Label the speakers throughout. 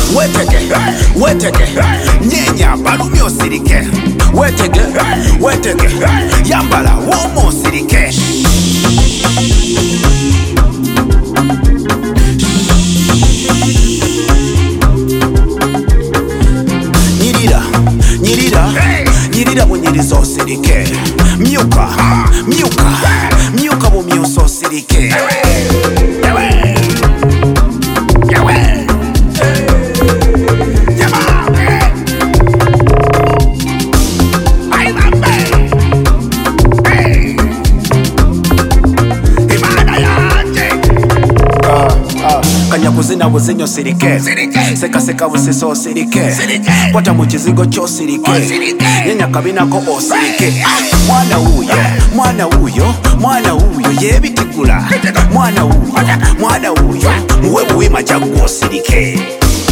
Speaker 1: wetege, wetege, nyenya balumi osirike. Wetege, wetege, yambala womo osirike. Nyirira, nyirira, nyirira bunyiriza osirike. Myuka, myuka, myuka bumyusa osirike. Kanya kuzina buzinyo sirike. Seka seka busiso sirike. Kwata mu kizigo kyo sirike. Nyenya kabinako osirike. Mwana uyo, mwana uyo, mwana uyo yebitigula. Mwana uyo, mwana uyo muwe buwima jagu osirike.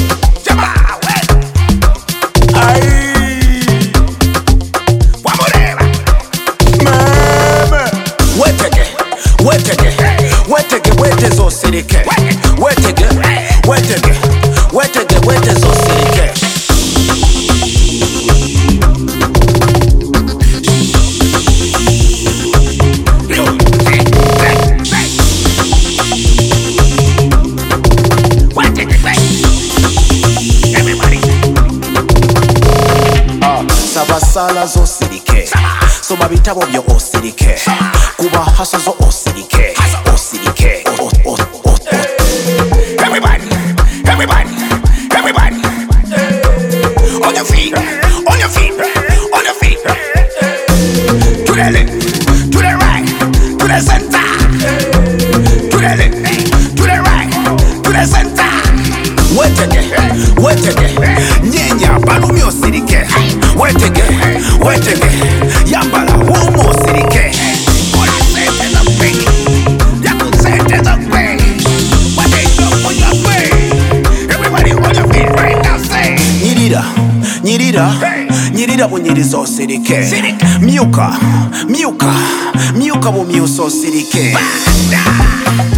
Speaker 1: Wetege, wetege, wetege, weteze osirike. Wetege, wetege, wetege, weteze osirike. Sabasala zo osirike. Soma bitabo byo osirike. Kuba haso zo osirike. Osirike. Everybody, everybody, everybody. On your feet, on your feet, on your feet. To the left, to the right, to the center. To the left, to the right, to the center. Wetege, wetege, nyenya balumi osirike. Wetege, wetege, yambala womo osirike. Nyirira, nyirira, nyirira bunyiriza osirike. Myuka, myuka, myuka bumyusa osirike.